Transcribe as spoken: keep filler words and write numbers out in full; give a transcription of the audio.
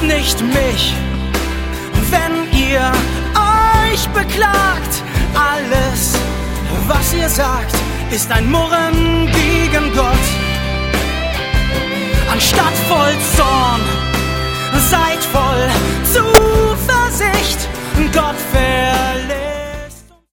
nicht mich, wenn ihr euch beklagt. Alles, was ihr sagt, ist ein Murren gegen Gott. Anstatt voll Zorn, seid voll